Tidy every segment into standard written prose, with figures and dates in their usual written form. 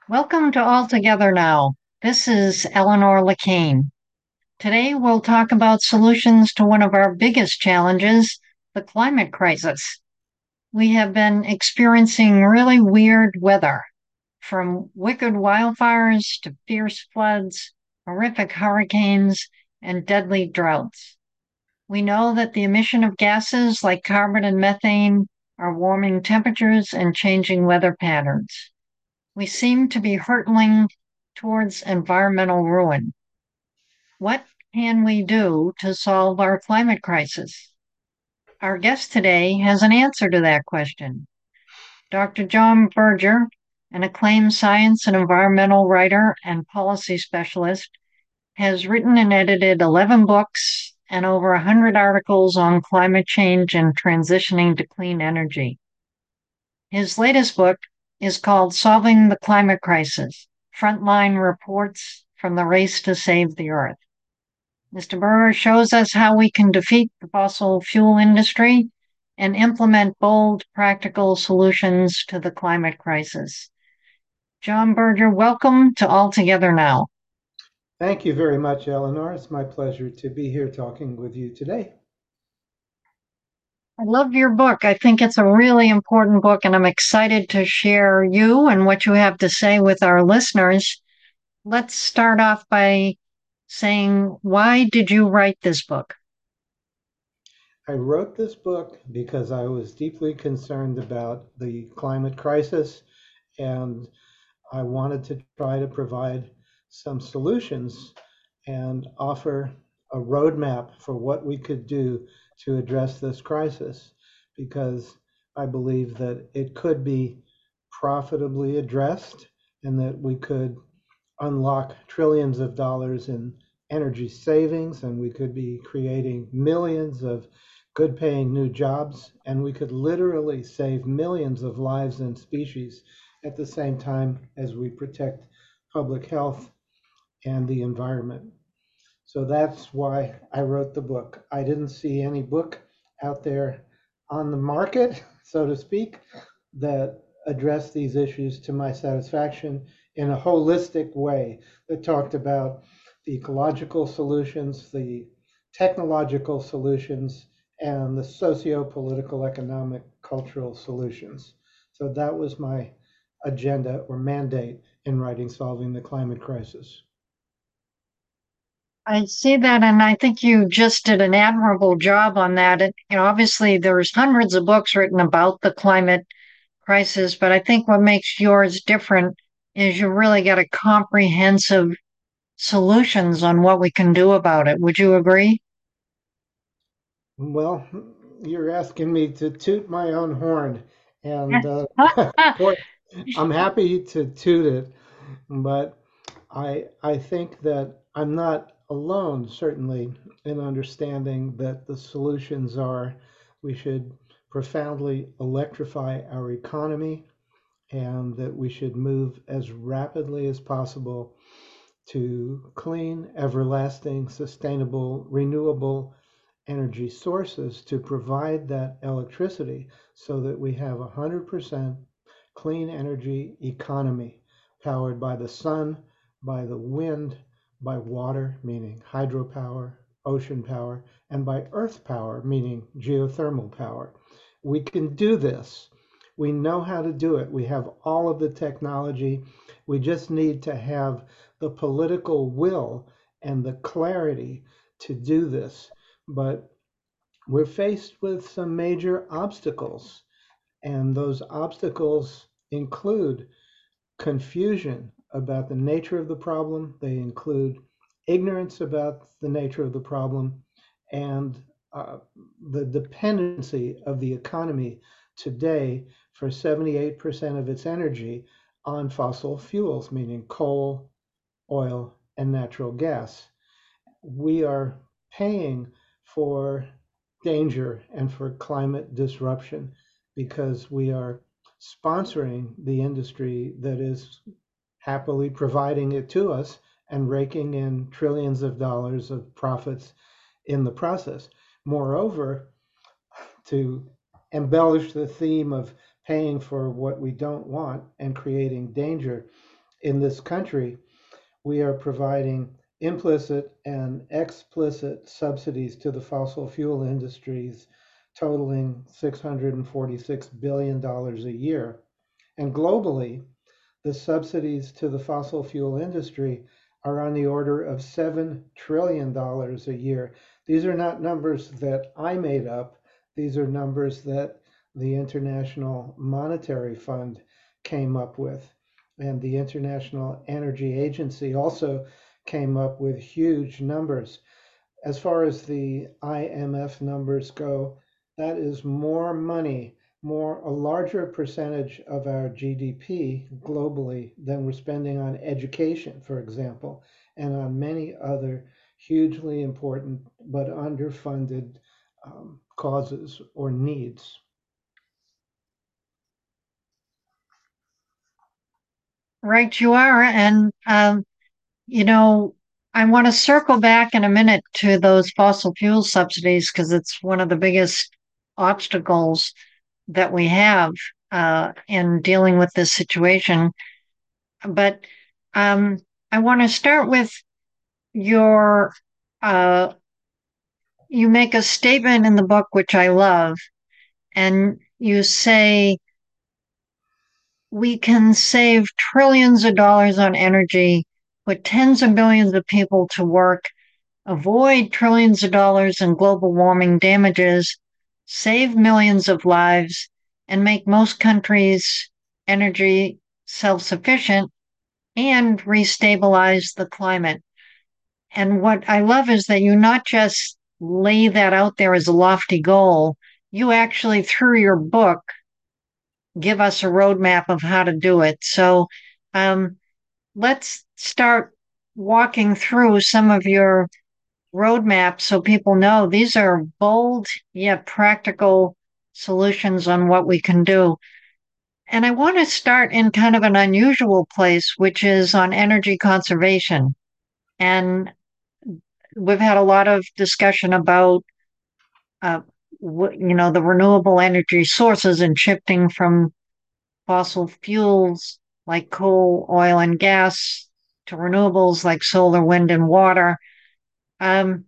Welcome to All Together Now. This is Eleanor LeCain. Today we'll talk about solutions to one of our biggest challenges, the climate crisis. We have been experiencing really weird weather, from wicked wildfires to fierce floods, horrific hurricanes, and deadly droughts. We know that the emission of gases like carbon and methane are warming temperatures and changing weather patterns. We seem to be hurtling towards environmental ruin. What can we do to solve our climate crisis? Our guest today has an answer to that question. Dr. John Berger, an acclaimed science and environmental writer and policy specialist, has written and edited 11 books and over 100 articles on climate change and transitioning to clean energy. His latest book is called Solving the Climate Crisis: Frontline Reports from the Race to Save the Earth. Mr. Burr shows us how we can defeat the fossil fuel industry and implement bold, practical solutions to the climate crisis. John Berger, welcome to All Together Now. Thank you very much, Eleanor. It's my pleasure to be here talking with you today. I love your book. I think it's a really important book, and I'm excited to share you and what you have to say with our listeners. Let's start off by saying, why did you write this book? I wrote this book because I was deeply concerned about the climate crisis, and I wanted to try to provide some solutions and offer a roadmap for what we could do to address this crisis, because I believe that it could be profitably addressed and that we could unlock trillions of dollars in energy savings, and we could be creating millions of good paying new jobs, and we could literally save millions of lives and species at the same time as we protect public health and the environment. So that's why I wrote the book. I didn't see any book out there on the market, so to speak, that addressed these issues to my satisfaction in a holistic way that talked about the ecological solutions, the technological solutions, and the socio-political, economic, cultural solutions. So that was my agenda or mandate in writing Solving the Climate Crisis. I see that, and I think you just did an admirable job on that. Obviously, there's hundreds of books written about the climate crisis, but I think what makes yours different is you really got a comprehensive solutions on what we can do about it. Would you agree? Well, you're asking me to toot my own horn, and boy, I'm happy to toot it, but I think that I'm not alone, certainly, in understanding that the solutions are we should profoundly electrify our economy and that we should move as rapidly as possible to clean, everlasting, sustainable, renewable energy sources to provide that electricity so that we have a 100% clean energy economy powered by the sun, by the wind, by water, meaning hydropower, ocean power, and by earth power, meaning geothermal power. We can do this. We know how to do it. We have all of the technology. We just need to have the political will and the clarity to do this. But we're faced with some major obstacles, and those obstacles include confusion about the nature of the problem, they include ignorance about the nature of the problem, and the dependency of the economy today for 78% of its energy on fossil fuels, meaning coal, oil, and natural gas. We are paying for danger and for climate disruption because we are sponsoring the industry that is happily providing it to us and raking in trillions of dollars of profits in the process. Moreover, to embellish the theme of paying for what we don't want and creating danger, in this country, we are providing implicit and explicit subsidies to the fossil fuel industries totaling $646 billion a year. And globally, the subsidies to the fossil fuel industry are on the order of $7 trillion a year. These are not numbers that I made up. These are numbers that the International Monetary Fund came up with. And the International Energy Agency also came up with huge numbers. As far as the IMF numbers go, that is more money, a larger percentage of our GDP globally than we're spending on education, for example, and on many other hugely important but underfunded causes or needs. Right, you are. And, you know, I want to circle back in a minute to those fossil fuel subsidies because it's one of the biggest obstacles that we have in dealing with this situation. But um, I want to start with your, uh, you make a statement in the book, which I love, and you say, we can save trillions of dollars on energy, put tens of billions of people to work, avoid trillions of dollars in global warming damages, save millions of lives, and make most countries energy self sufficient and restabilize the climate. And what I love is that you not just lay that out there as a lofty goal, you actually, through your book, give us a roadmap of how to do it. So um, let's start walking through some of your roadmaps so people know these are bold yet practical solutions on what we can do. And I want to start in kind of an unusual place, which is on energy conservation. And we've had a lot of discussion about, uh, the renewable energy sources and shifting from fossil fuels like coal, oil, and gas to renewables like solar, wind, and water. Um,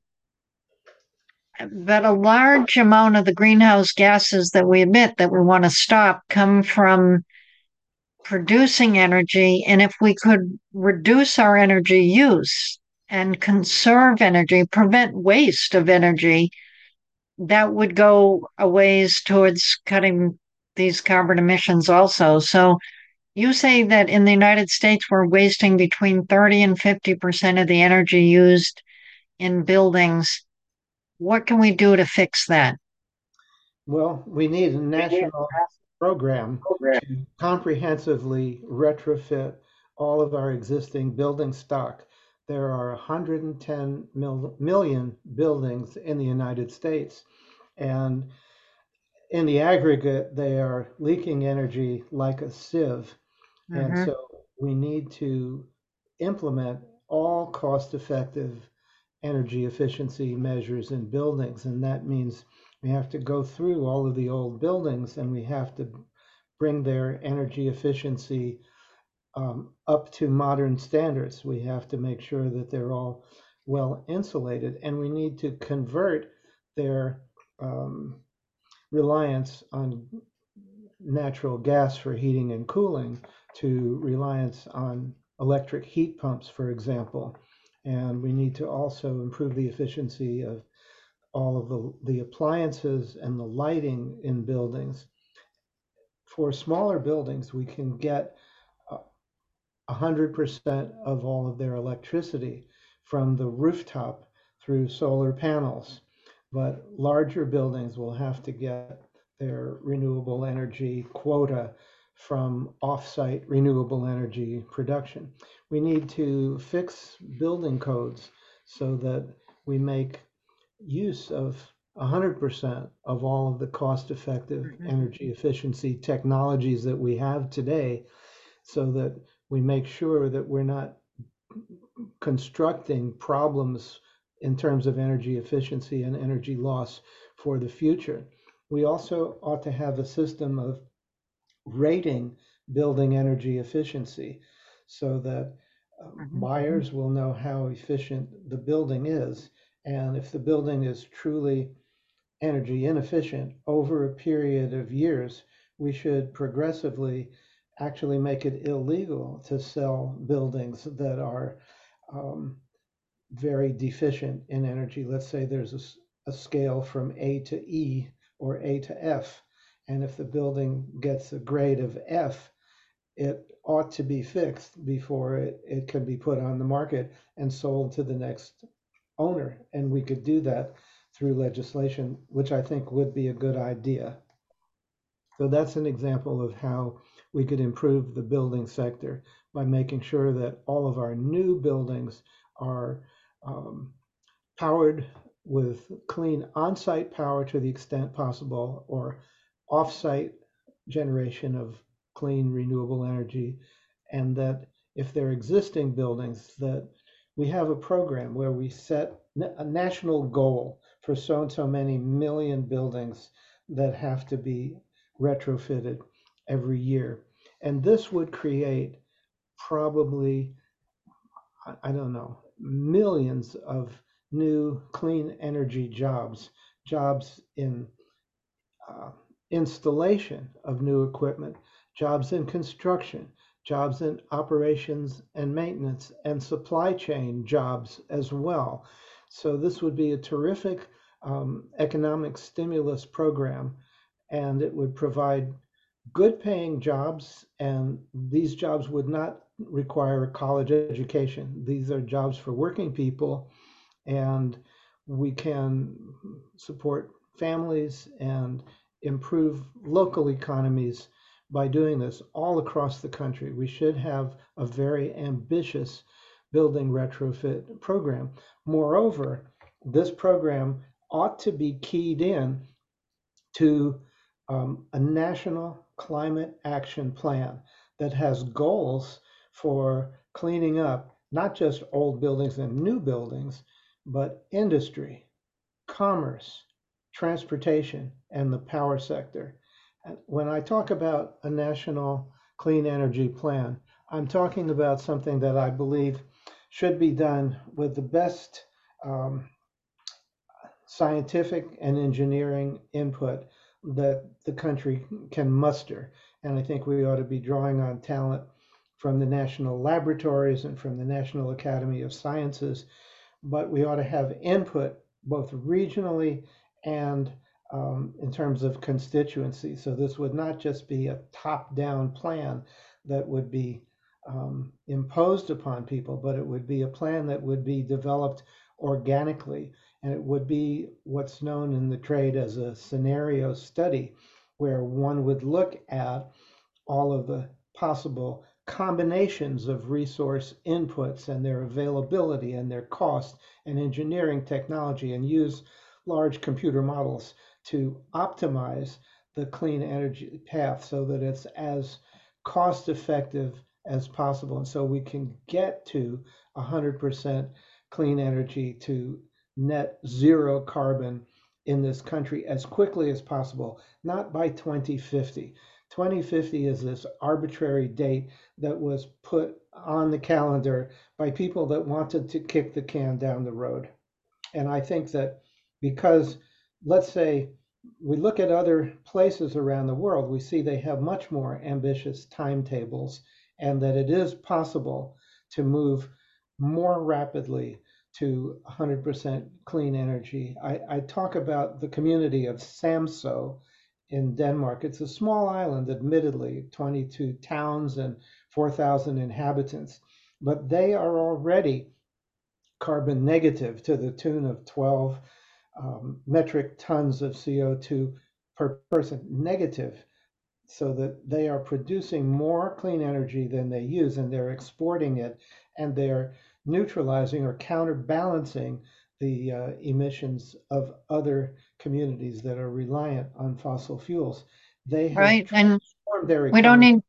but a large amount of the greenhouse gases that we emit that we want to stop come from producing energy. And if we could reduce our energy use and conserve energy, prevent waste of energy, that would go a ways towards cutting these carbon emissions also. So you say that in the United States, we're wasting between 30 and 50% of the energy used in buildings. What can we do to fix that? Well, we need a national program to comprehensively retrofit all of our existing building stock. There are 110 million buildings in the United States, and in the aggregate, they are leaking energy like a sieve. And Mm-hmm. so we need to implement all cost effective energy efficiency measures in buildings. And that means we have to go through all of the old buildings and we have to bring their energy efficiency up to modern standards. We have to make sure that they're all well insulated, and we need to convert their um, reliance on natural gas for heating and cooling to reliance on electric heat pumps, for example. And we need to also improve the efficiency of all of the appliances and the lighting in buildings. For smaller buildings, we can get 100% of all of their electricity from the rooftop through solar panels. But larger buildings will have to get their renewable energy quota from offsite renewable energy production. We need to fix building codes so that we make use of 100% of all of the cost effective Mm-hmm. energy efficiency technologies that we have today so that we make sure that we're not constructing problems in terms of energy efficiency and energy loss for the future. We also ought to have a system of rating building energy efficiency so that Mhm. buyers will know how efficient the building is. And if the building is truly energy inefficient over a period of years, we should progressively actually make it illegal to sell buildings that are um, very deficient in energy. Let's say there's a scale from A to E or A to F. And if the building gets a grade of F, it ought to be fixed before it can be put on the market and sold to the next owner. And we could do that through legislation, which I think would be a good idea. So that's an example of how we could improve the building sector by making sure that all of our new buildings are um, powered with clean on-site power to the extent possible, or off-site generation of clean renewable energy, and that if they're existing buildings, that we have a program where we set a national goal for so and so many million buildings that have to be retrofitted every year. And this would create probably, I don't know, millions of new clean energy jobs, jobs in uh, installation of new equipment, jobs in construction, jobs in operations and maintenance, and supply chain jobs as well. So this would be a terrific economic stimulus program, and it would provide good paying jobs, and these jobs would not require a college education. These are jobs for working people, and we can support families and improve local economies by doing this all across the country. We should have a very ambitious building retrofit program. Moreover, this program ought to be keyed in to a national climate action plan that has goals for cleaning up not just old buildings and new buildings, but industry, commerce, transportation, and the power sector. And when I talk about a national clean energy plan, I'm talking about something that I believe should be done with the best um, scientific and engineering input that the country can muster. And I think we ought to be drawing on talent from the national laboratories and from the National Academy of Sciences, but we ought to have input both regionally and in terms of constituency. So this would not just be a top-down plan that would be imposed upon people, but it would be a plan that would be developed organically. And it would be what's known in the trade as a scenario study, where one would look at all of the possible combinations of resource inputs and their availability and their cost and engineering technology, and use large computer models to optimize the clean energy path so that it's as cost effective as possible. And so we can get to 100% clean energy, to net zero carbon in this country as quickly as possible, not by 2050. 2050 is this arbitrary date that was put on the calendar by people that wanted to kick the can down the road. And I think that because, let's say, we look at other places around the world, we see they have much more ambitious timetables, and that it is possible to move more rapidly to 100% clean energy. I talk about the community of Samso in Denmark. It's a small island, admittedly, 22 towns and 4,000 inhabitants, but they are already carbon negative to the tune of 12 metric tons of CO2 per person, negative, so that they are producing more clean energy than they use, and they're exporting it, and they're neutralizing or counterbalancing the emissions of other communities that are reliant on fossil fuels. They have Right. And transformed their we don't economy. need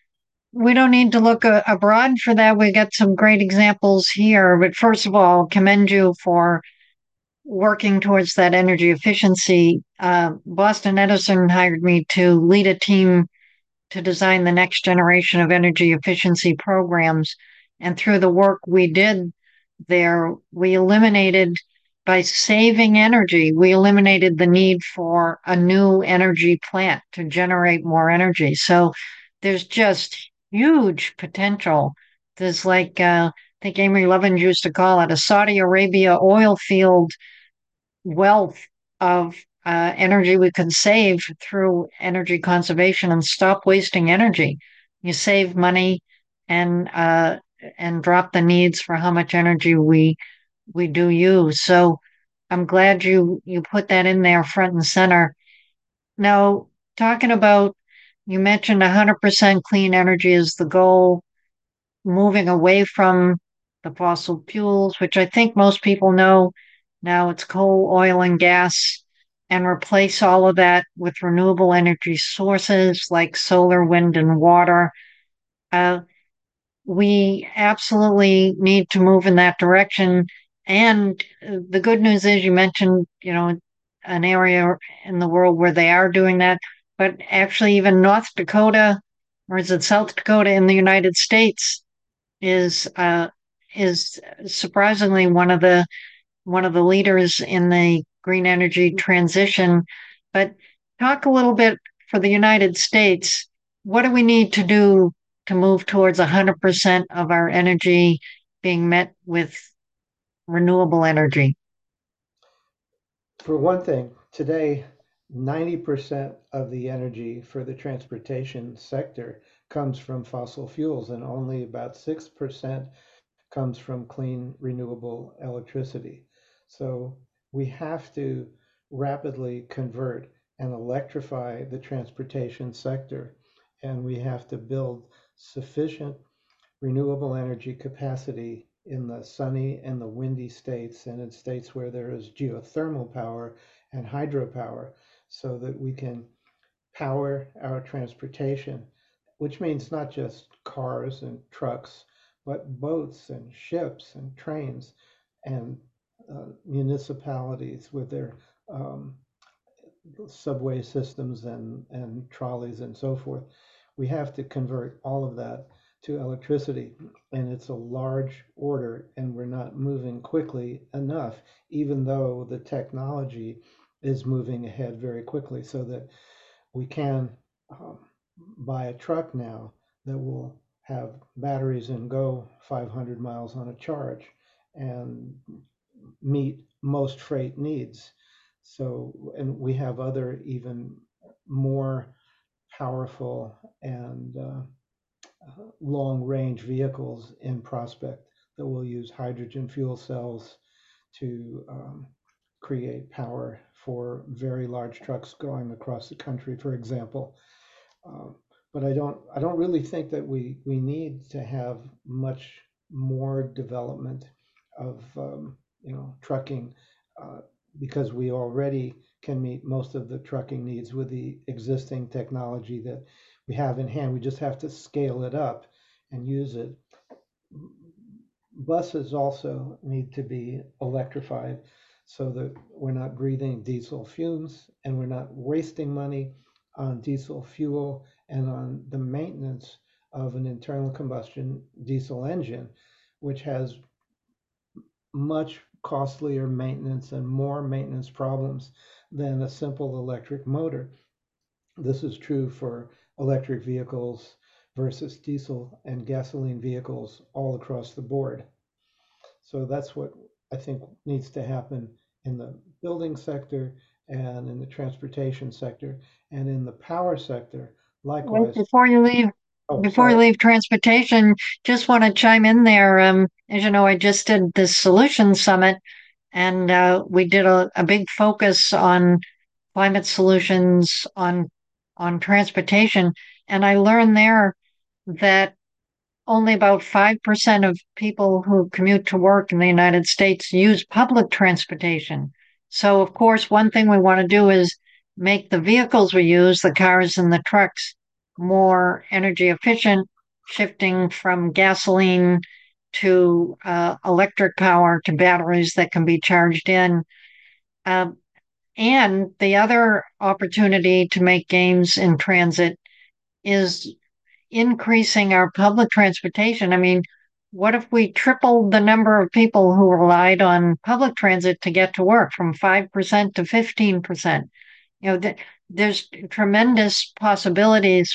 we don't need to look abroad for that. We got some great examples here. But first of all, commend you for working towards that energy efficiency. Boston Edison hired me to lead a team to design the next generation of energy efficiency programs. And through the work we did there, we eliminated, by saving energy, we eliminated the need for a new energy plant to generate more energy. So there's just huge potential. There's like, I think Amy Levins used to call it a Saudi Arabia oil field wealth of energy we could save through energy conservation and stop wasting energy. You save money and drop the needs for how much energy we do use. So I'm glad you put that in there front and center. Now, talking about, you mentioned 100% clean energy is the goal, moving away from the fossil fuels, which I think most people know. Now it's coal, oil, and gas, and replace all of that with renewable energy sources like solar, wind, and water. Uh, we absolutely need to move in that direction. And the good news is you mentioned, an area in the world where they are doing that, but actually even North Dakota, or is it South Dakota in the United States, is uh, is surprisingly one of the leaders in the green energy transition. But talk a little bit for the United States. What do we need to do to move towards 100% of our energy being met with renewable energy? For one thing, today, 90% of the energy for the transportation sector comes from fossil fuels, and only about 6% comes from clean, renewable electricity. So we have to rapidly convert and electrify the transportation sector, and we have to build sufficient renewable energy capacity in the sunny and the windy states and in states where there is geothermal power and hydropower so that we can power our transportation, which means not just cars and trucks, but boats and ships and trains and municipalities with their um, subway systems and trolleys and so forth. We have to convert all of that to electricity, and it's a large order, and we're not moving quickly enough, even though the technology is moving ahead very quickly, so that we can um, buy a truck now that will have batteries and go 500 miles on a charge and meet most freight needs. So, and we have other even more powerful and long range vehicles in prospect that will use hydrogen fuel cells to create power for very large trucks going across the country, for example. Um, but I don't really think that we need to have much more development of trucking uh, because we already can meet most of the trucking needs with the existing technology that we have in hand. We just have to scale it up and use it. Buses also need to be electrified so that we're not breathing diesel fumes and we're not wasting money on diesel fuel and on the maintenance of an internal combustion diesel engine, which has much costlier maintenance and more maintenance problems than a simple electric motor. This is true for electric vehicles versus diesel and gasoline vehicles all across the board. So that's what I think needs to happen in the building sector and in the transportation sector and in the power sector. Wait, Likewise. before you leave, Oh, before you sorry. leave transportation, just want to chime in there. As you know, I just did the Solution Summit, and we did a big focus on climate solutions on transportation. And I learned there that only about 5% of people who commute to work in the United States use public transportation. So, of course, one thing we want to do is make the vehicles we use, the cars and the trucks, more energy efficient, shifting from gasoline to electric power to batteries that can be charged in. Uh, and the other opportunity to make gains in transit is increasing our public transportation. I mean, what if we tripled the number of people who relied on public transit to get to work from 5% to 15%? You know, there's tremendous possibilities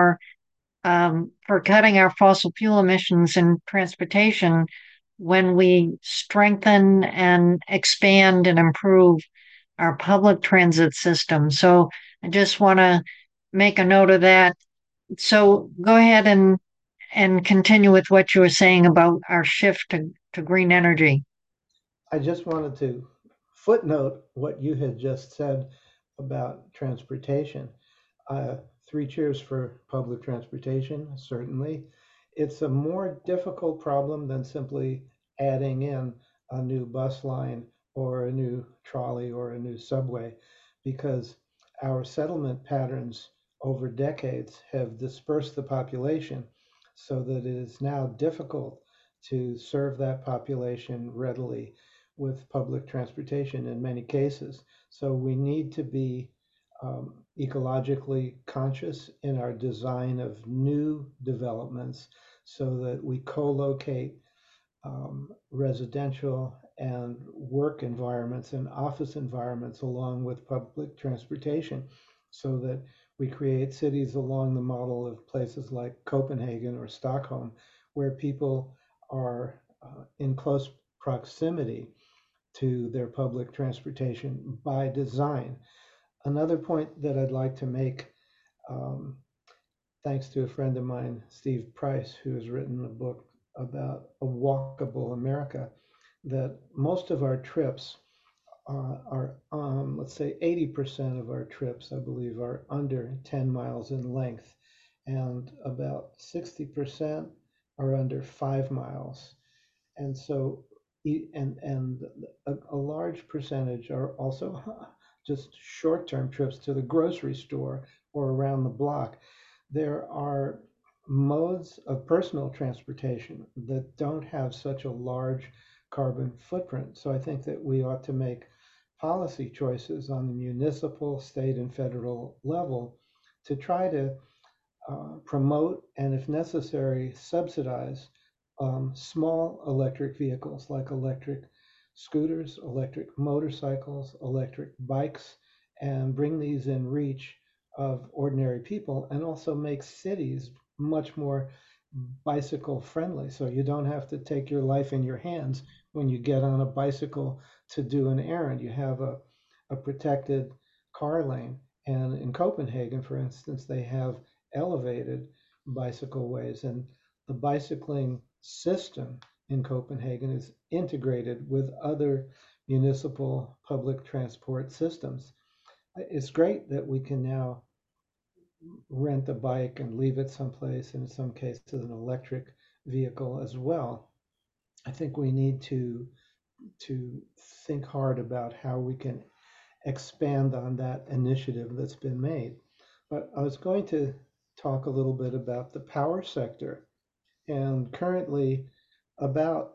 for cutting our fossil fuel emissions in transportation when we strengthen and expand and improve our public transit system. So I just want to make a note of that. So go ahead and continue with what you were saying about our shift to green energy. I just wanted to footnote what you had just said about transportation. Uh, Three cheers for public transportation, certainly. It's a more difficult problem than simply adding in a new bus line or a new trolley or a new subway, because our settlement patterns over decades have dispersed the population so that it is now difficult to serve that population readily with public transportation in many cases. So we need to be ecologically conscious in our design of new developments so that we co-locate residential and work environments and office environments along with public transportation so that we create cities along the model of places like Copenhagen or Stockholm, where people are in close proximity to their public transportation by design. Another point that I'd like to make, um, thanks to a friend of mine, Steve Price, who has written a book about a walkable America, that most of our trips let's say 80% of our trips, I believe, are under 10 miles in length, and about 60% are under 5 miles. And so, and a large percentage are also just short-term trips to the grocery store or around the block. There are modes of personal transportation that don't have such a large carbon footprint. So I think that we ought to make policy choices on the municipal, state, and federal level to try to promote and, if necessary, subsidize small electric vehicles like electric scooters, electric motorcycles, electric bikes, and bring these in reach of ordinary people and also make cities much more bicycle friendly. So you don't have to take your life in your hands when you get on a bicycle to do an errand. You have a protected car lane. And in Copenhagen, for instance, they have elevated bicycle ways. And the bicycling system in Copenhagen is integrated with other municipal public transport systems. It's great that we can now rent a bike and leave it someplace, in some cases, an electric vehicle as well. I think we need to think hard about how we can expand on that initiative that's been made. But I was going to talk a little bit about the power sector. And currently, about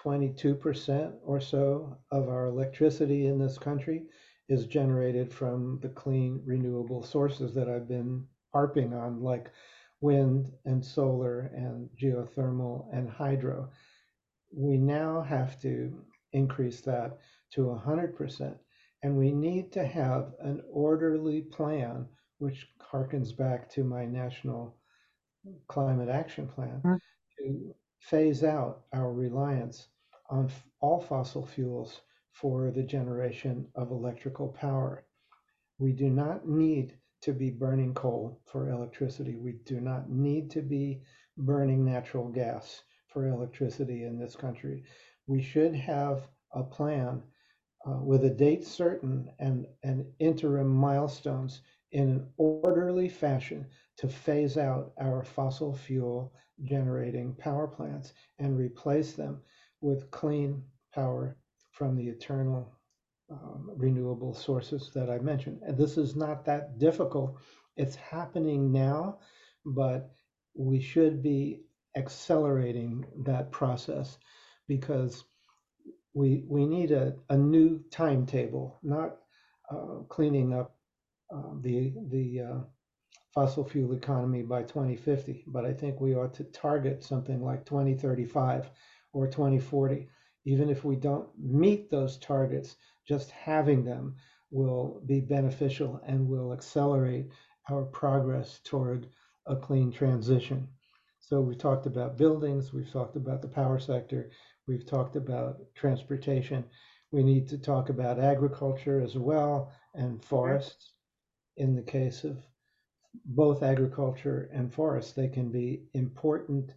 22% or so of our electricity in this country is generated from the clean, renewable sources that I've been harping on, like wind and solar and geothermal and hydro. We now have to increase that to 100%. And we need to have an orderly plan, which harkens back to my national climate action plan, to phase out our reliance on all fossil fuels for the generation of electrical power. We do not need to be burning coal for electricity. We do not need to be burning natural gas for electricity in this country. We should have a plan with a date certain and interim milestones in an orderly fashion to phase out our fossil fuel generating power plants and replace them with clean power from the eternal renewable sources that I mentioned. And this is not that difficult. It's happening now, but we should be accelerating that process because we need a new timetable, not cleaning up the fossil fuel economy by 2050, but I think we ought to target something like 2035 or 2040. Even if we don't meet those targets, just having them will be beneficial and will accelerate our progress toward a clean transition. So we've talked about buildings, we've talked about the power sector, we've talked about transportation. We need to talk about agriculture as well and forests. In the case of both agriculture and forests, they can be important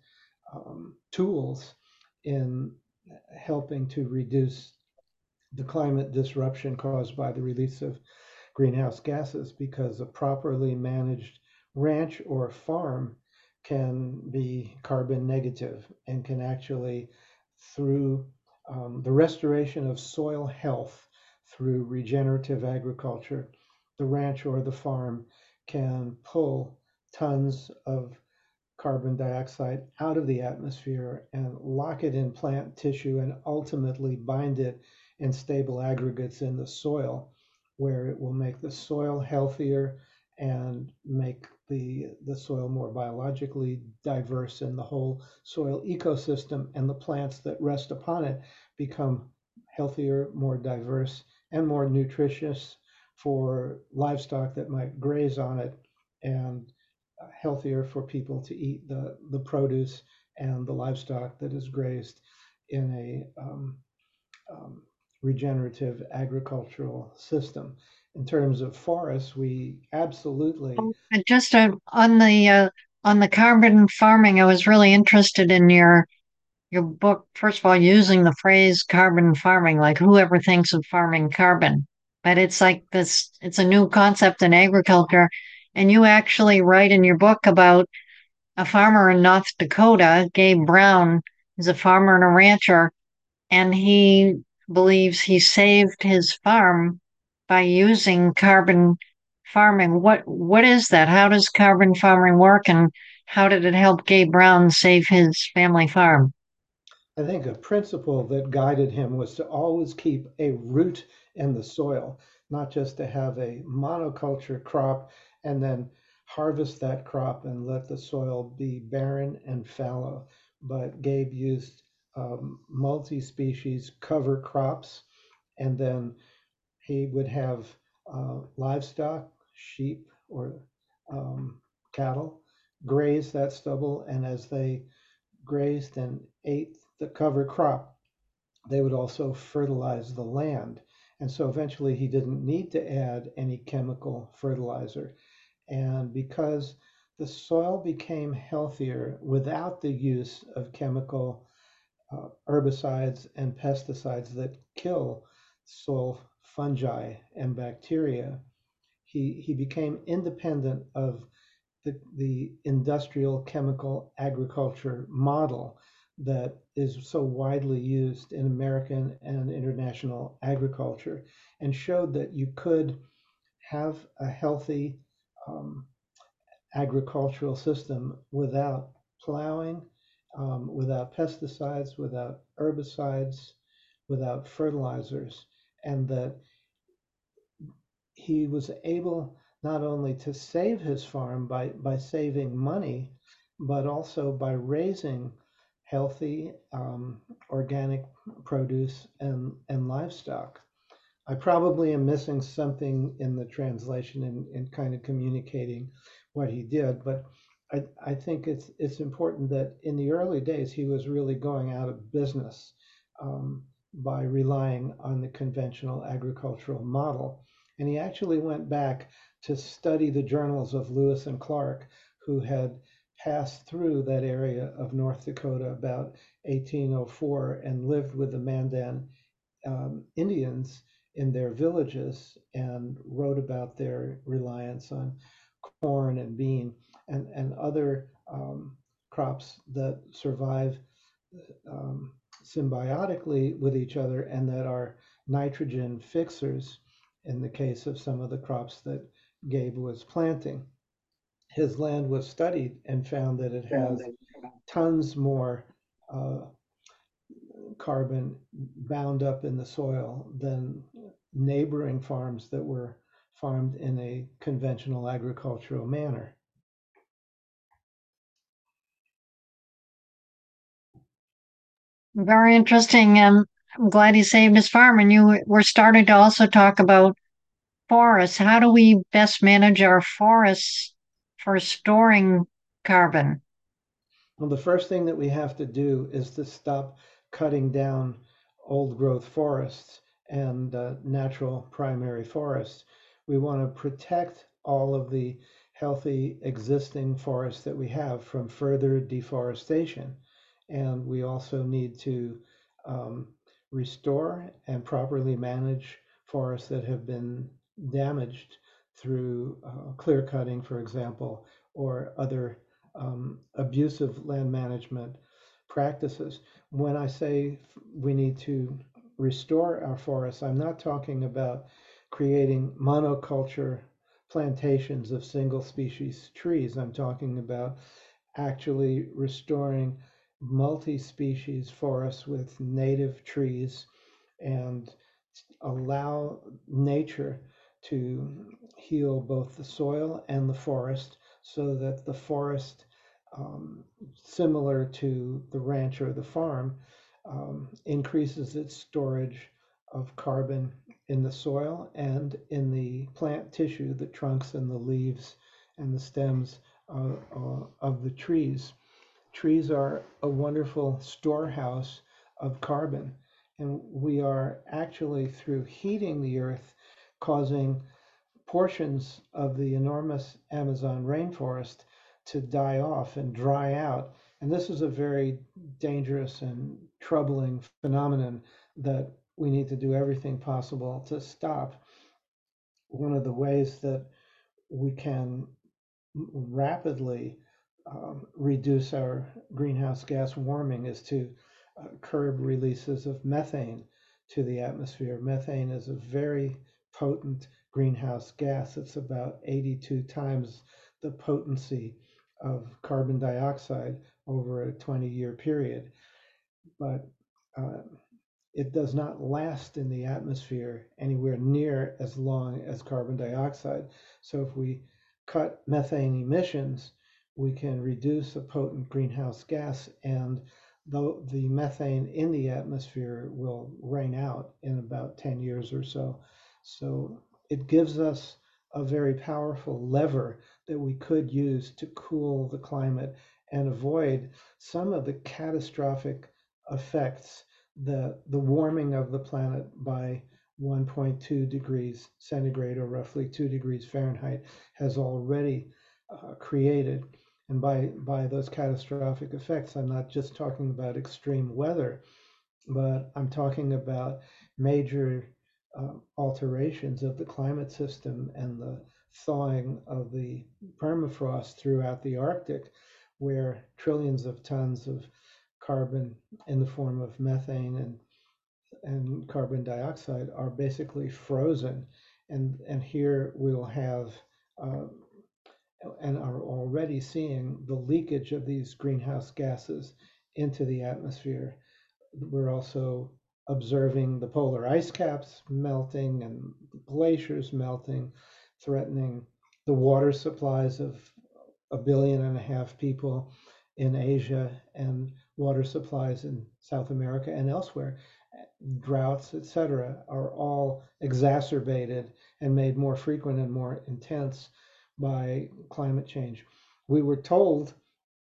tools in helping to reduce the climate disruption caused by the release of greenhouse gases, because a properly managed ranch or farm can be carbon negative and can actually, through the restoration of soil health through regenerative agriculture, the ranch or the farm can pull tons of carbon dioxide out of the atmosphere and lock it in plant tissue and ultimately bind it in stable aggregates in the soil, where it will make the soil healthier and make the soil more biologically diverse, and the whole soil ecosystem and the plants that rest upon it become healthier, more diverse, and more nutritious for livestock that might graze on it, and healthier for people to eat the produce and the livestock that is grazed in a regenerative agricultural system. In terms of forests, we absolutely. Just on the carbon farming, I was really interested in your book. First of all, using the phrase carbon farming, like whoever thinks of farming carbon, but it's like this. It's a new concept in agriculture, and you actually write in your book about a farmer in North Dakota, Gabe Brown, is a farmer and a rancher, and he believes he saved his farm by using carbon farming. What is that? How does carbon farming work, and how did it help Gabe Brown save his family farm? I think a principle that guided him was to always keep a root in the soil, not just to have a monoculture crop and then harvest that crop and let the soil be barren and fallow. But Gabe used multi-species cover crops, and then he would have livestock, sheep or cattle, graze that stubble, and as they grazed and ate the cover crop, they would also fertilize the land. And so eventually he didn't need to add any chemical fertilizer. And because the soil became healthier without the use of chemical herbicides and pesticides that kill soil fungi and bacteria, he became independent of the industrial chemical agriculture model that is so widely used in American and international agriculture, and showed that you could have a healthy um, agricultural system without plowing, without pesticides, without herbicides, without fertilizers, and that he was able not only to save his farm by saving money, but also by raising healthy organic produce and livestock. I probably am missing something in the translation in kind of communicating what he did, but I think it's important that in the early days he was really going out of business by relying on the conventional agricultural model. And he actually went back to study the journals of Lewis and Clark, who had passed through that area of North Dakota about 1804 and lived with the Mandan Indians in their villages, and wrote about their reliance on corn and bean and other crops that survive um, symbiotically with each other and that are nitrogen fixers in the case of some of the crops that Gabe was planting. His land was studied and found that it has tons more uh, carbon bound up in the soil than neighboring farms that were farmed in a conventional agricultural manner. Very interesting. I'm glad he saved his farm. And you were starting to also talk about forests. How do we best manage our forests for storing carbon? Well, the first thing that we have to do is to stop cutting down old growth forests and natural primary forests. We want to protect all of the healthy existing forests that we have from further deforestation. And we also need to um, restore and properly manage forests that have been damaged through clear cutting, for example, or other abusive land management practices. When I say we need to restore our forests, I'm not talking about creating monoculture plantations of single species trees. I'm talking about actually restoring multi-species forests with native trees and allow nature to heal both the soil and the forest so that the forest, um, similar to the ranch or the farm, increases its storage of carbon in the soil and in the plant tissue, the trunks and the leaves and the stems of the trees. Trees are a wonderful storehouse of carbon, and we are actually, through heating the earth, causing portions of the enormous Amazon rainforest to die off and dry out. And this is a very dangerous and troubling phenomenon that we need to do everything possible to stop. One of the ways that we can rapidly reduce our greenhouse gas warming is to curb releases of methane to the atmosphere. Methane is a very potent greenhouse gas. It's about 82 times the potency of carbon dioxide over a 20-year period. But uh, it does not last in the atmosphere anywhere near as long as carbon dioxide. So if we cut methane emissions, we can reduce a potent greenhouse gas, and the methane in the atmosphere will rain out in about 10 years or so. So it gives us a very powerful lever that we could use to cool the climate and avoid some of the catastrophic effects. The warming of the planet by 1.2 degrees centigrade, or roughly 2 degrees Fahrenheit, has already created. And by those catastrophic effects, I'm not just talking about extreme weather, but I'm talking about major alterations of the climate system and the thawing of the permafrost throughout the Arctic, where trillions of tons of carbon in the form of methane and carbon dioxide are basically frozen. And here we'll have uh, and are already seeing the leakage of these greenhouse gases into the atmosphere. We're also observing the polar ice caps melting and glaciers melting, threatening the water supplies of 1.5 billion people in Asia and water supplies in South America and elsewhere. Droughts, etc., are all exacerbated and made more frequent and more intense by climate change. We were told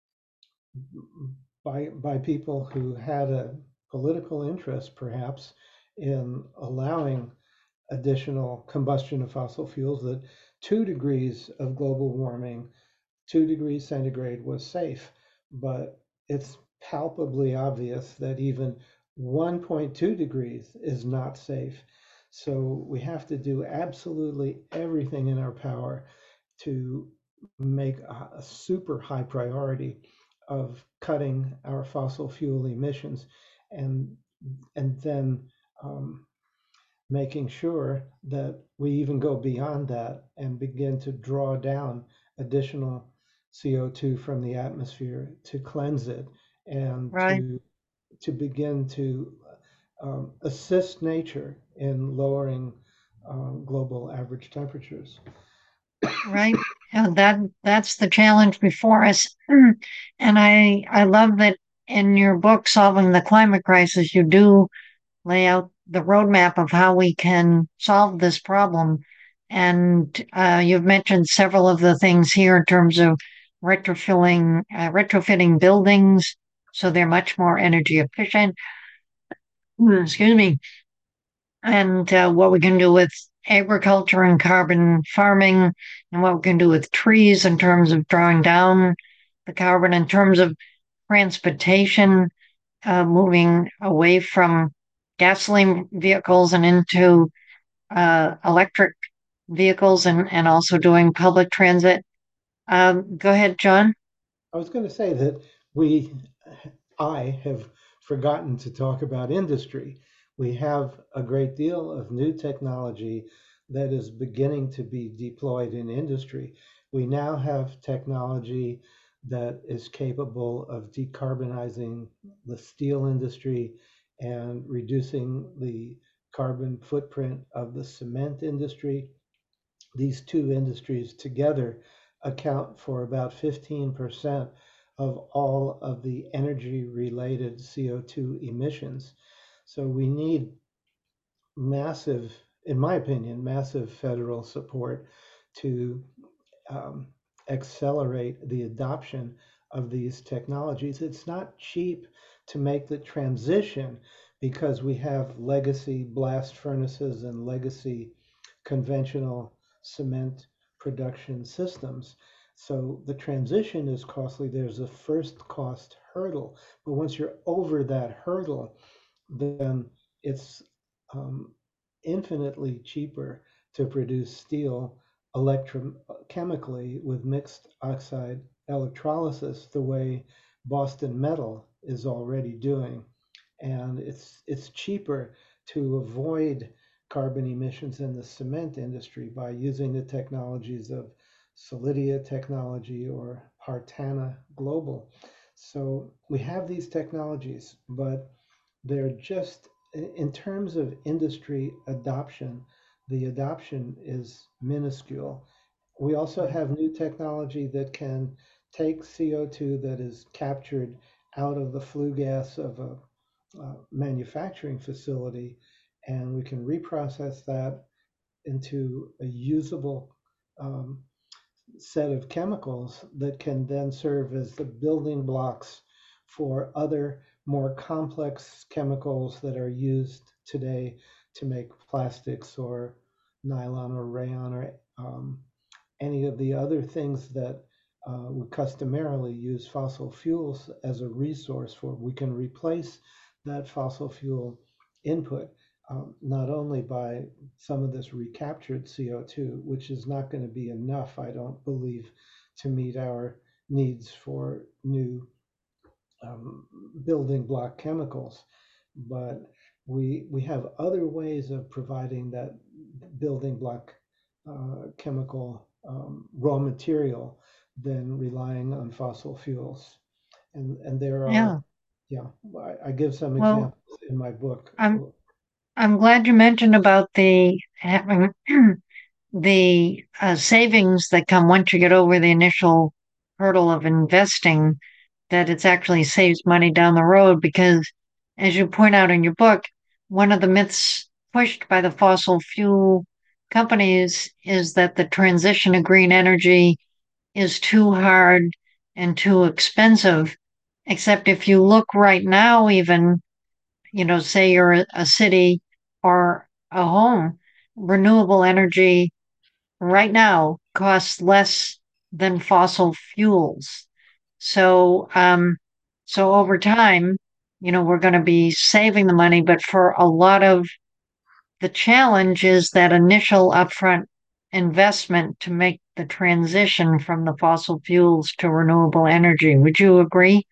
by people who had a political interest, perhaps, in allowing additional combustion of fossil fuels that 2 degrees of global warming, 2 degrees centigrade, was safe. But it's palpably obvious that even 1.2 degrees is not safe. So we have to do absolutely everything in our power to make a super high priority of cutting our fossil fuel emissions, and and then making sure that we even go beyond that and begin to draw down additional CO2 from the atmosphere to cleanse it and Right. to begin to assist nature in lowering global average temperatures. Right? And that's the challenge before us. And I love that in your book, Solving the Climate Crisis, you do lay out the roadmap of how we can solve this problem. And you've mentioned several of the things here in terms of retrofitting buildings so they're much more energy efficient. Excuse me. And what we can do with agriculture and carbon farming, and what we can do with trees in terms of drawing down the carbon, in terms of transportation, moving away from gasoline vehicles and into electric vehicles, and also doing public transit. Go ahead, John. I was going to say that we, I have forgotten to talk about industry. We have a great deal of new technology that is beginning to be deployed in industry. We now have technology that is capable of decarbonizing the steel industry and reducing the carbon footprint of the cement industry. These two industries together account for about 15% of all of the energy related CO2 emissions. So we need massive, in my opinion, massive federal support to um, accelerate the adoption of these technologies. It's not cheap to make the transition because we have legacy blast furnaces and legacy conventional cement production systems. So the transition is costly. There's a first cost hurdle. But once you're over that hurdle, then it's um, infinitely cheaper to produce steel electrochemically with mixed oxide electrolysis, the way Boston Metal is already doing. And it's cheaper to avoid carbon emissions in the cement industry by using the technologies of Solidia Technology or Hartana Global. So we have these technologies, but they're just, in terms of industry adoption, the adoption is minuscule. We also have new technology that can take CO2 that is captured out of the flue gas of a manufacturing facility, and we can reprocess that into a usable um, set of chemicals that can then serve as the building blocks for other more complex chemicals that are used today to make plastics or nylon or rayon or any of the other things that we customarily use fossil fuels as a resource for. We can replace that fossil fuel input not only by some of this recaptured CO2, which is not going to be enough, I don't believe, to meet our needs for new building block chemicals, but we have other ways of providing that building block chemical raw material than relying on fossil fuels. And there are, Yeah. yeah, I give some Well, examples in my book. I'm I'm glad you mentioned about the having the savings that come once you get over the initial hurdle of investing, that it's actually saves money down the road because, as you point out in your book, one of the myths pushed by the fossil fuel companies is that the transition to green energy is too hard and too expensive. Except if you look right now, even, say you're a city or a home, renewable energy right now costs less than fossil fuels. So, so over time, we're going to be saving the money, but for a lot of the challenge is that initial upfront investment to make the transition from the fossil fuels to renewable energy. Would you agree?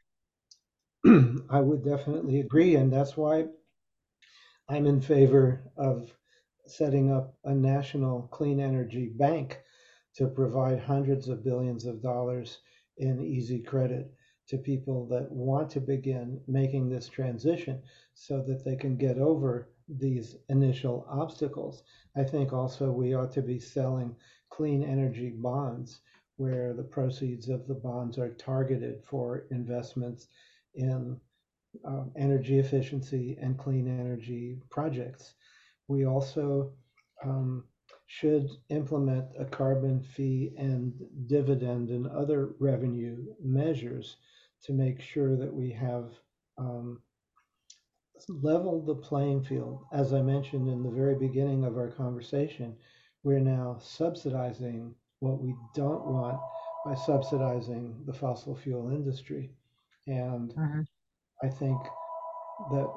I would definitely agree, and that's why I'm in favor of setting up a national clean energy bank to provide hundreds of billions of dollars in easy credit to people that want to begin making this transition so that they can get over these initial obstacles. I think also we ought to be selling clean energy bonds where the proceeds of the bonds are targeted for investments in energy efficiency and clean energy projects. We also um, should implement a carbon fee and dividend and other revenue measures to make sure that we have um, leveled the playing field. As I mentioned in the very beginning of our conversation, we're now subsidizing what we don't want by subsidizing the fossil fuel industry. And Mhm. I think that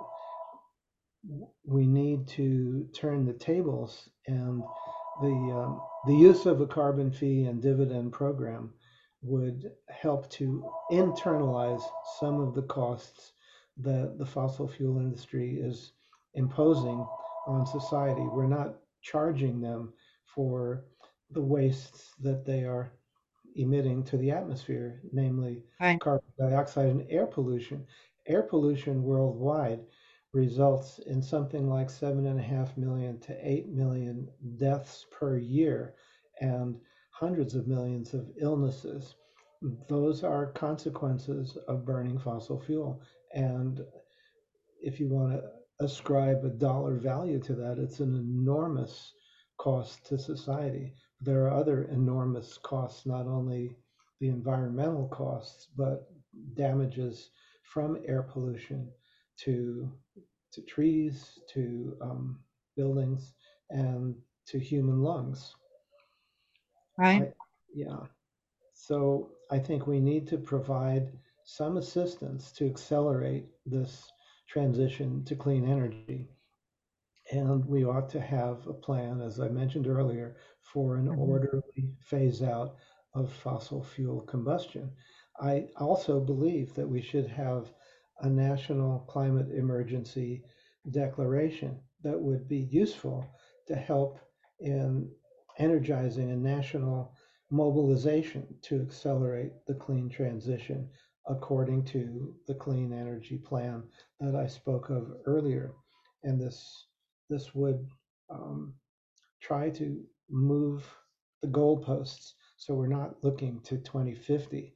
we need to turn the tables, and the use of a carbon fee and dividend program would help to internalize some of the costs that the fossil fuel industry is imposing on society. We're not charging them for the wastes that they are emitting to the atmosphere, namely Right. carbon dioxide and air pollution. Air pollution worldwide results in something like 7.5 million to 8 million deaths per year and hundreds of millions of illnesses. Those are consequences of burning fossil fuel. And if you want to ascribe a dollar value to that, it's an enormous cost to society. There are other enormous costs, not only the environmental costs, but damages from air pollution to trees, to buildings, and to human lungs. Right. I, yeah. So I think we need to provide some assistance to accelerate this transition to clean energy. And we ought to have a plan, as I mentioned earlier, for an Mhm. orderly phase out of fossil fuel combustion. I also believe that we should have a national climate emergency declaration that would be useful to help in energizing a national mobilization to accelerate the clean transition according to the clean energy plan that I spoke of earlier. And this would um, try to move the goalposts so we're not looking to 2050,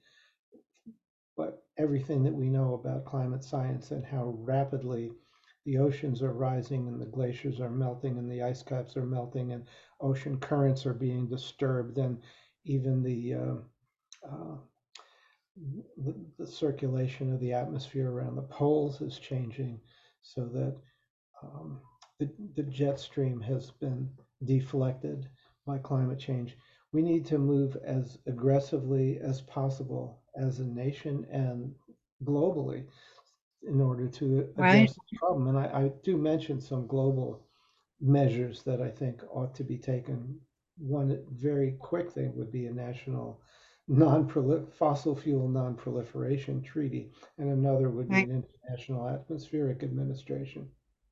but everything that we know about climate science and how rapidly the oceans are rising and the glaciers are melting and the ice caps are melting and ocean currents are being disturbed and even uh, the circulation of the atmosphere around the poles is changing so that um, the jet stream has been deflected by climate change. We need to move as aggressively as possible as a nation and globally in order to Right. address this problem. And I do mention some global measures that I think ought to be taken. One very quick thing would be a national fossil fuel non-proliferation treaty, and another would be Right. an international atmospheric administration.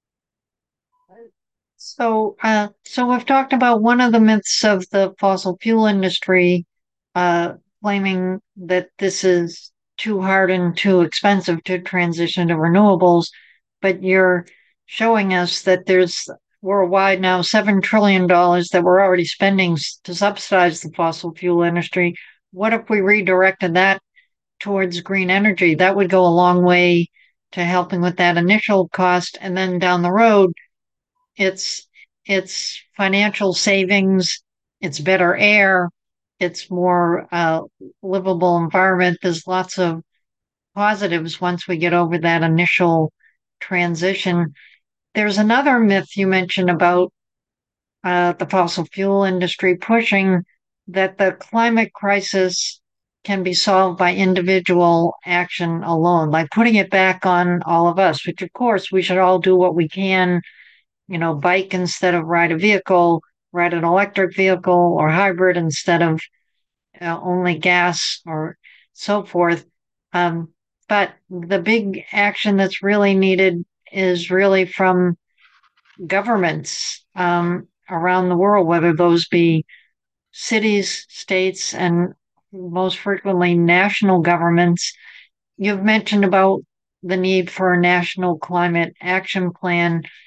So we've talked about one of the myths of the fossil fuel industry, uh, claiming that this is too hard and too expensive to transition to renewables. But you're showing us that there's worldwide now $7 trillion that we're already spending to subsidize the fossil fuel industry. What if we redirected that towards green energy? That would go a long way to helping with that initial cost, and then down the road it's it's financial savings, it's better air, it's more livable environment. There's lots of positives once we get over that initial transition. There's another myth you mentioned about the fossil fuel industry pushing that the climate crisis can be solved by individual action alone, by putting it back on all of us, which of course we should all do what we can, bike instead of ride a vehicle, ride an electric vehicle or hybrid instead of only gas or so forth. Um, but the big action that's really needed is really from governments around the world, whether those be cities, states, and most frequently national governments. You've mentioned about the need for a national climate action plan.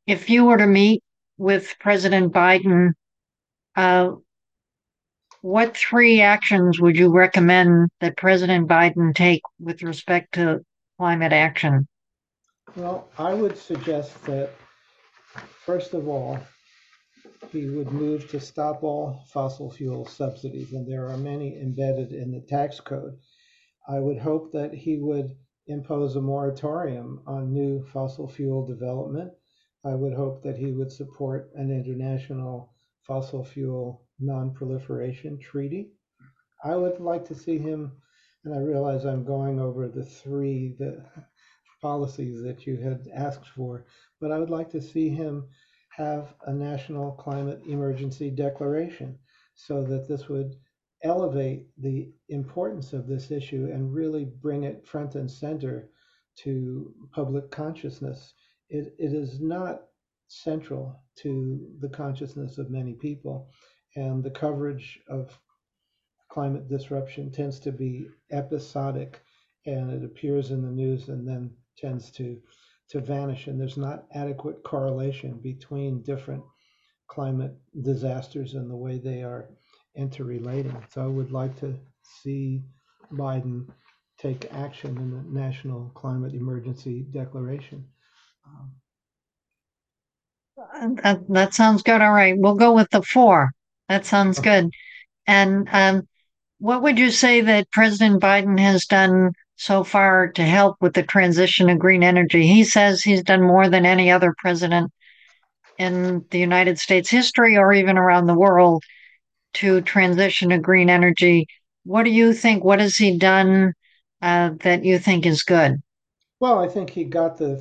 if you were to meet with President Biden, uh, what three actions would you recommend that President Biden take with respect to climate action? Well, I would suggest that, first of all, he would move to stop all fossil fuel subsidies, and there are many embedded in the tax code. I would hope that he would impose a moratorium on new fossil fuel development. I would hope that he would support an international fossil fuel non-proliferation treaty. I would like to see him, and I realize I'm going over the policies that you had asked for, but I would like to see him have a national climate emergency declaration so that this would elevate the importance of this issue and really bring it front and center to public consciousness. It is not central to the consciousness of many people, and the coverage of climate disruption tends to be episodic, and it appears in the news and then tends to vanish, and there's not adequate correlation between different climate disasters and the way they are interrelating. So I would like to see Biden take action in the National Climate Emergency Declaration. That sounds good. All right, we'll go with the four. That sounds Okay. good. And what would you say that President Biden has done so far to help with the transition to green energy? He says he's done more than any other president in the United States history or even around the world to transition to green energy. What do you think? What has he done that you think is good? Well, I think he got the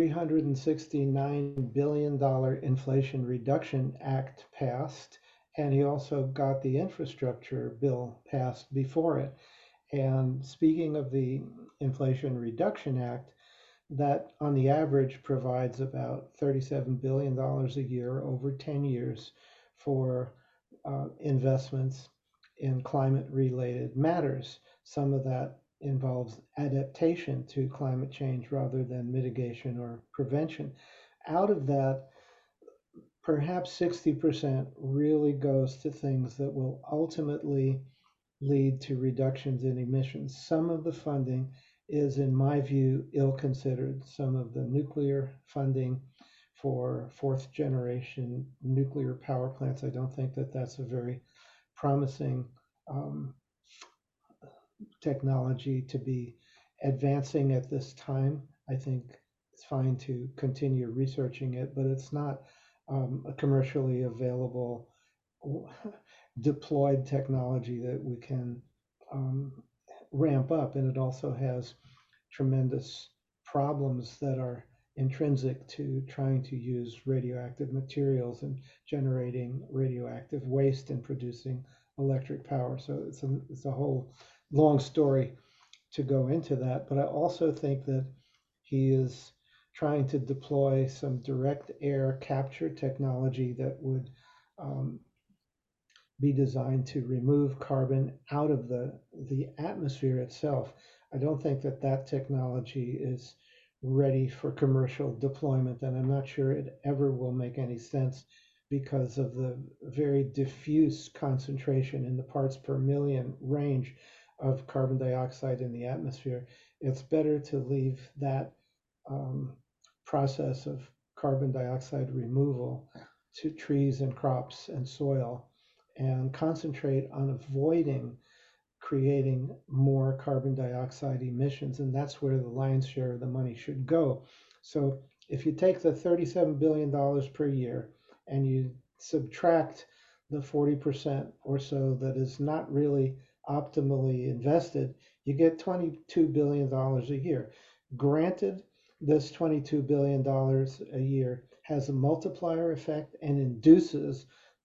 $369 billion Inflation Reduction Act passed, and he also got the infrastructure bill passed before it. And speaking of the Inflation Reduction Act, that on the average provides about $37 billion a year over 10 years for investments in climate related matters. Some of that involves adaptation to climate change rather than mitigation or prevention. Out of that, perhaps 60% really goes to things that will ultimately lead to reductions in emissions. Some of the funding is, in my view, ill considered. Some of the nuclear funding for fourth generation nuclear power plants, I don't think that that's a very promising um, technology to be advancing at this time. I think it's fine to continue researching it, but it's not a commercially available deployed technology that we can um, ramp up. And it also has tremendous problems that are intrinsic to trying to use radioactive materials and generating radioactive waste and producing electric power. So it's a whole long story to go into that. But I also think that he is trying to deploy some direct air capture technology that would um, be designed to remove carbon out of the atmosphere itself. I don't think that that technology is ready for commercial deployment, and I'm not sure it ever will make any sense because of the very diffuse concentration in the parts per million range of carbon dioxide in the atmosphere. It's better to leave that um, process of carbon dioxide removal to trees and crops and soil and concentrate on avoiding creating more carbon dioxide emissions. And that's where the lion's share of the money should go. So if you take the $37 billion per year and you subtract the 40% or so that is not really optimally invested, you get $22 billion a year. Granted, this $22 billion a year has a multiplier effect and induces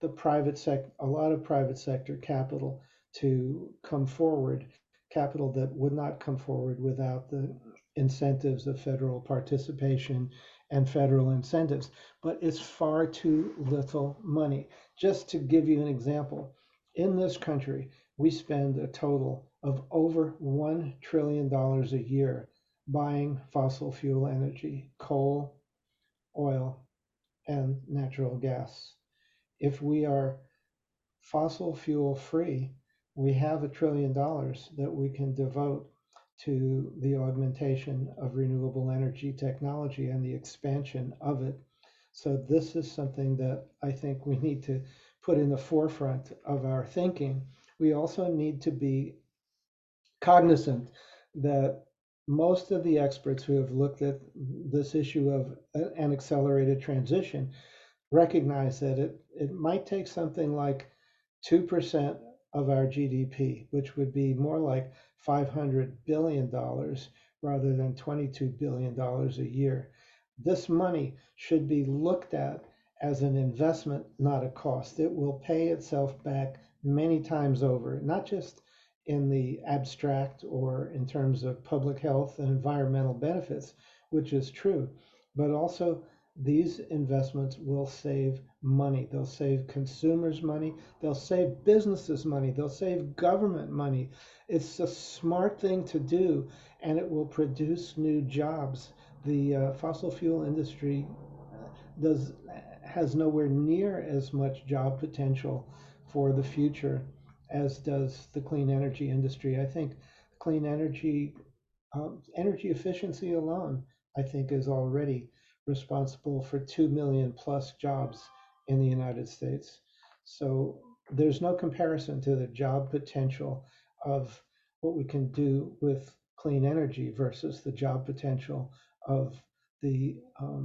a lot of private sector capital to come forward, capital that would not come forward without the incentives of federal participation and federal incentives. But it's far too little money. Just to give you an example, in this country, we spend a total of over $1 trillion a year buying fossil fuel energy, coal, oil, and natural gas. If we are fossil fuel free, we have $1 trillion that we can devote to the augmentation of renewable energy technology and the expansion of it. So this is something that I think we need to put in the forefront of our thinking. We also need to be cognizant that most of the experts who have looked at this issue of an accelerated transition recognize that it might take something like 2% of our GDP, which would be more like $500 billion rather than $22 billion a year. This money should be looked at as an investment, not a cost. It will pay itself back many times over, not just in the abstract or in terms of public health and environmental benefits, which is true, but also these investments will save money. They'll save consumers money. They'll save businesses money. They'll save government money. It's a smart thing to do, and it will produce new jobs. The fossil fuel industry does has nowhere near as much job potential for the future as does the clean energy industry. I think clean energy efficiency alone, I think, is already responsible for 2 million plus jobs in the United States. So there's no comparison to the job potential of what we can do with clean energy versus the job potential of the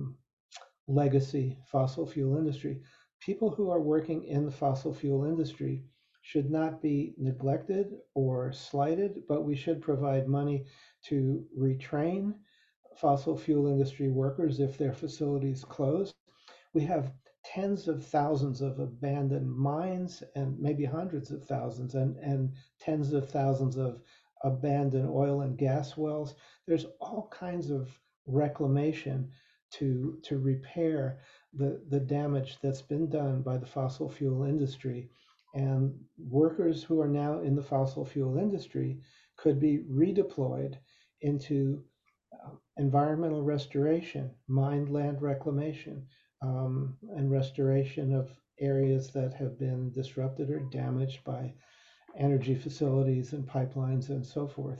legacy fossil fuel industry. People who are working in the fossil fuel industry should not be neglected or slighted, but we should provide money to retrain fossil fuel industry workers if their facilities close. We have tens of thousands of abandoned mines and maybe hundreds of thousands and tens of thousands of abandoned oil and gas wells. There's all kinds of reclamation to repair the damage that's been done by the fossil fuel industry. And workers who are now in the fossil fuel industry could be redeployed into environmental restoration, mined land reclamation, and restoration of areas that have been disrupted or damaged by energy facilities and pipelines and so forth.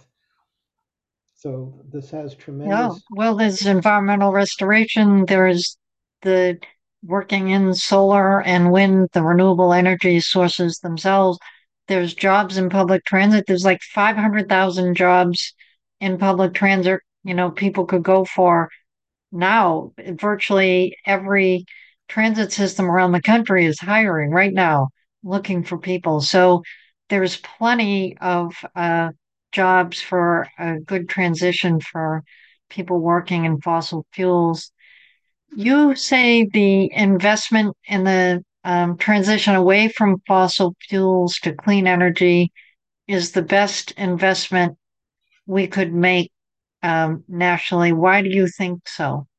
So this has Oh, tremendous. well, there's environmental restoration. There's the working in solar and wind, the renewable energy sources themselves. There's jobs in public transit. There's like 500,000 jobs in public transit, people could go for now. Virtually every transit system around the country is hiring right now, looking for people. So there's plenty of jobs for a good transition for people working in fossil fuels. You say the investment in the transition away from fossil fuels to clean energy is the best investment we could make nationally. Why do you think so?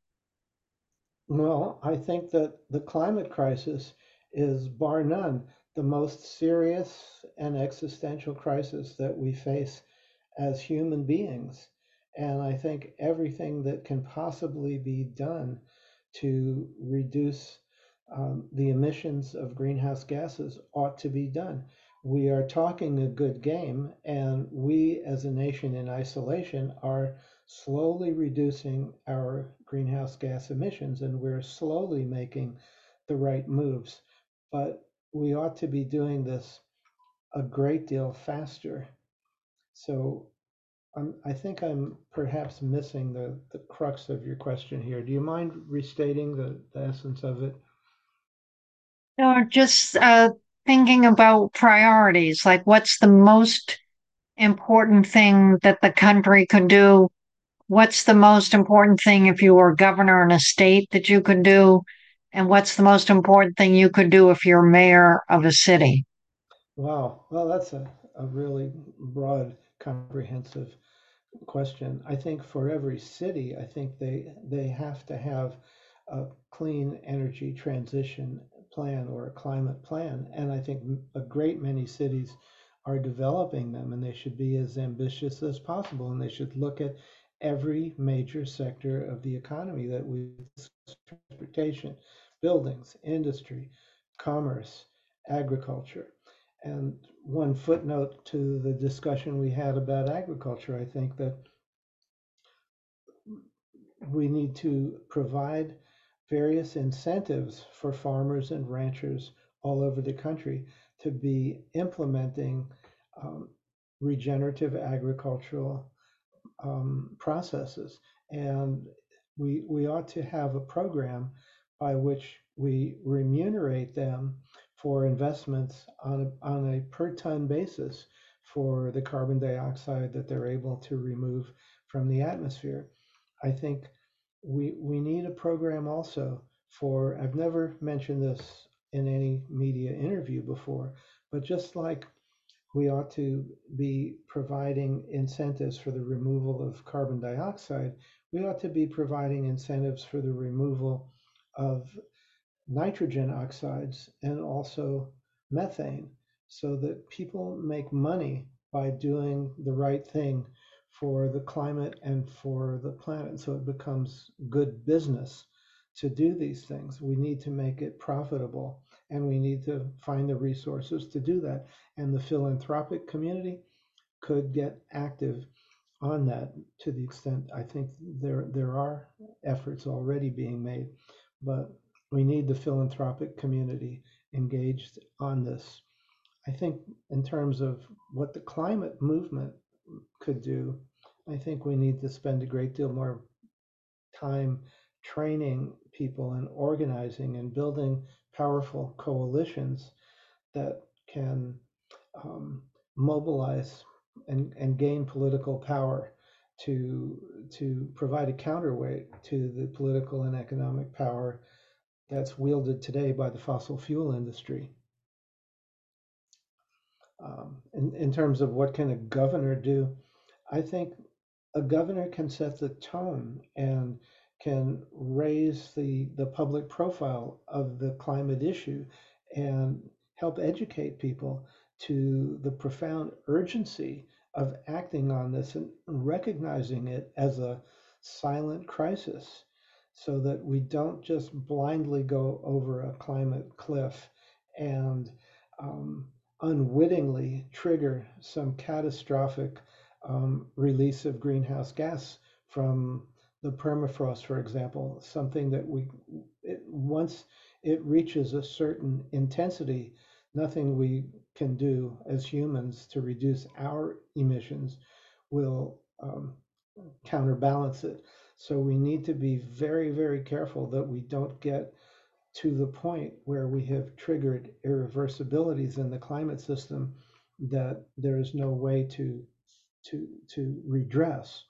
Well, I think that the climate crisis is bar none the most serious and existential crisis that we face as human beings. And I think everything that can possibly be done to reduce the emissions of greenhouse gases ought to be done. We are talking a good game, and we as a nation in isolation are slowly reducing our greenhouse gas emissions, and we're slowly making the right moves. But we ought to be doing this a great deal faster. So I think I'm perhaps missing the crux of your question here. Do you mind restating the essence of it? Or just thinking about priorities, like what's the most important thing that the country could do? What's the most important thing if you were governor in a state that you could do? And what's the most important thing you could do if you're mayor of a city? Wow. Well, that's a really broad, comprehensive question. I think for every city, I think they have to have a clean energy transition plan or a climate plan. And I think a great many cities are developing them, and they should be as ambitious as possible. And they should look at every major sector of the economy that we transportation, buildings, industry, commerce, agriculture. And one footnote to the discussion we had about agriculture, I think that we need to provide various incentives for farmers and ranchers all over the country to be implementing um, regenerative agricultural processes. And we ought to have a program by which we remunerate them for investments on a per ton basis for the carbon dioxide that they're able to remove from the atmosphere. I think we need a program also for, I've never mentioned this in any media interview before, but just like we ought to be providing incentives for the removal of carbon dioxide, we ought to be providing incentives for the removal of nitrogen oxides and also methane so that people make money by doing the right thing for the climate and for the planet. So it becomes good business to do these things. We need to make it profitable and we need to find the resources to do that. And the philanthropic community could get active on that to the extent I think there are efforts already being made, but we need the philanthropic community engaged on this. I think in terms of what the climate movement could do, I think we need to spend a great deal more time training people and organizing and building powerful coalitions that can um, mobilize and gain political power to provide a counterweight to the political and economic power that's wielded today by the fossil fuel industry. In terms of what can a governor do, I think a governor can set the tone and can raise the public profile of the climate issue and help educate people to the profound urgency of acting on this and recognizing it as a silent crisis so that we don't just blindly go over a climate cliff and um, unwittingly trigger some catastrophic release of greenhouse gas from the permafrost, for example, something that once it reaches a certain intensity, nothing we can do as humans to reduce our emissions will counterbalance it. So we need to be very, very careful that we don't get to the point where we have triggered irreversibilities in the climate system that there is no way to redress.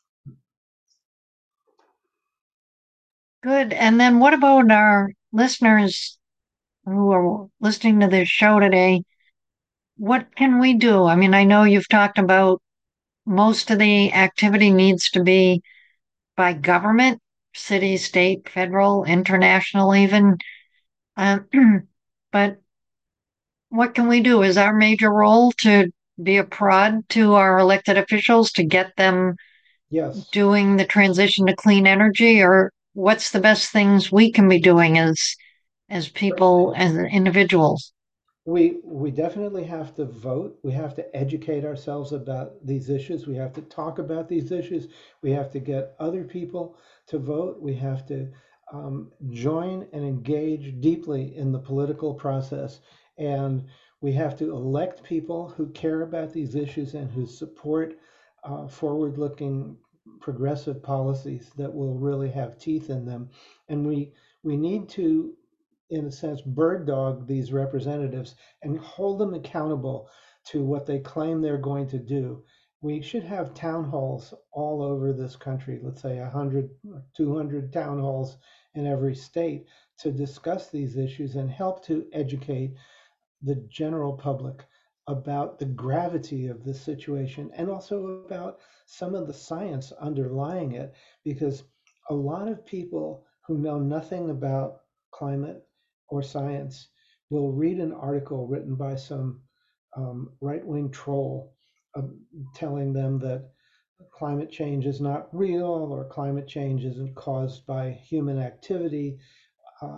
Good. And then what about our listeners who are listening to this show today? What can we do? I mean, I know you've talked about most of the activity needs to be by government, city, state, federal, international, even. Um, but what can we do? Is our major role to be a prod to our elected officials to get them Yes, doing the transition to clean energy, or what's the best things we can be doing as people, certainly. as individuals? We definitely have to vote. We have to educate ourselves about these issues. We have to talk about these issues. We have to get other people to vote. We have to join and engage deeply in the political process. And we have to elect people who care about these issues and who support forward-looking progressive policies that will really have teeth in them. And we need to, in a sense, bird dog these representatives and hold them accountable to what they claim they're going to do. We should have town halls all over this country, let's say 100 or 200 town halls in every state to discuss these issues and help to educate the general public about the gravity of this situation and also about some of the science underlying it, because a lot of people who know nothing about climate or science will read an article written by some right wing troll uh, telling them that climate change is not real or climate change isn't caused by human activity.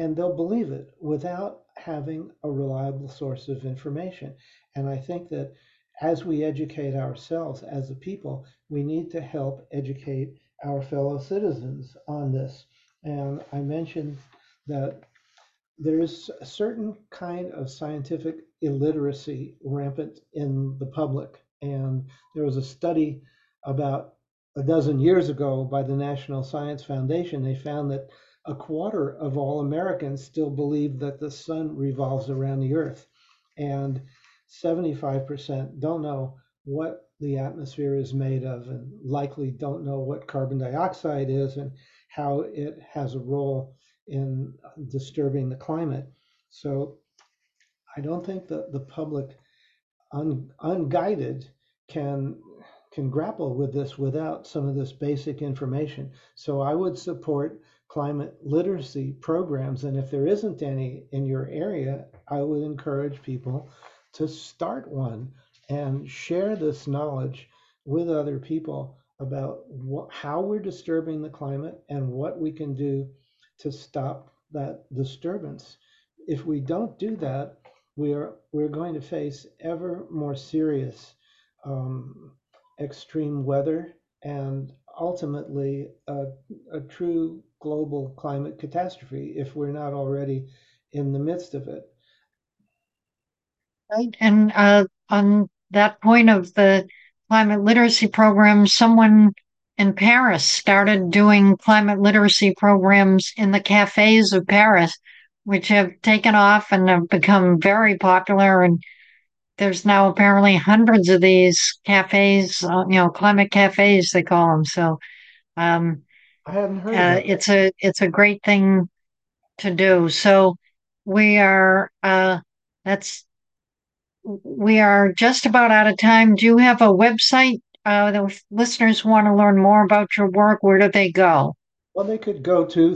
and they'll believe it without having a reliable source of information. And I think that as we educate ourselves as a people, we need to help educate our fellow citizens on this. And I mentioned that there's a certain kind of scientific illiteracy rampant in the public. And there was a study about a dozen years ago by the National Science Foundation. They found that a quarter of all Americans still believe that the sun revolves around the earth, and 75% don't know what the atmosphere is made of, and likely don't know what carbon dioxide is and how it has a role in disturbing the climate. So I don't think that the public, unguided, can grapple with this without some of this basic information. So I would support climate literacy programs, and if there isn't any in your area, I would encourage people to start one and share this knowledge with other people about how we're disturbing the climate and what we can do to stop that disturbance. If we don't do that, we're going to face ever more serious um, extreme weather and ultimately a true global climate catastrophe if we're not already in the midst of it. Right. And on that point of the climate literacy program, someone in Paris started doing climate literacy programs in the cafes of Paris, which have taken off and have become very popular. And there's now apparently hundreds of these cafes, climate cafes, they call them. So um, I hadn't heard about that. it's a great thing to do. So we are that's we are just about out of time. Do you have a website that if listeners want to learn more about your work? Where do they go? Well, they could go to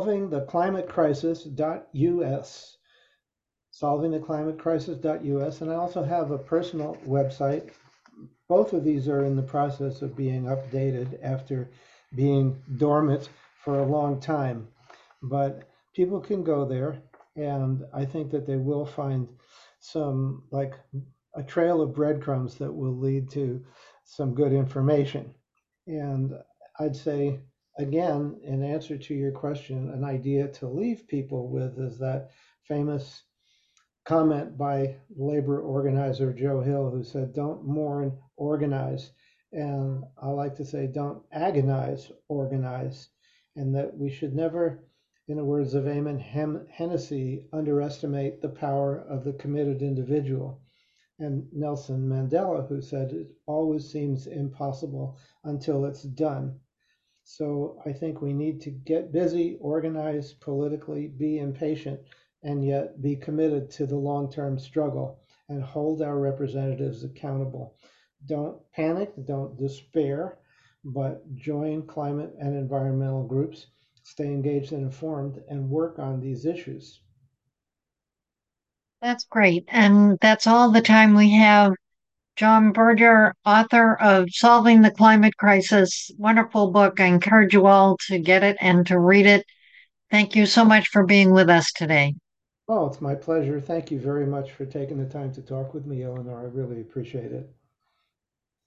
solvingtheclimatecrisis.us, solvingtheclimatecrisis.us, and I also have a personal website. Both of these are in the process of being updated after being dormant for a long time. But people can go there, and I think that they will find some, like, a trail of breadcrumbs that will lead to some good information. And I'd say, again, in answer to your question, an idea to leave people with is that famous comment by labor organizer Joe Hill, who said, "Don't mourn, organize." And I like to say, don't agonize, organize. And that we should never, in the words of Eamon Hennessy, underestimate the power of the committed individual. And Nelson Mandela, who said, "It always seems impossible until it's done." So I think we need to get busy, organize politically, be impatient, and yet be committed to the long term struggle and hold our representatives accountable. Don't panic, don't despair, but join climate and environmental groups, stay engaged and informed, and work on these issues. That's great. And that's all the time we have. John Berger, author of Solving the Climate Crisis, wonderful book. I encourage you all to get it and to read it. Thank you so much for being with us today. Oh, it's my pleasure. Thank you very much for taking the time to talk with me, Eleanor. I really appreciate it.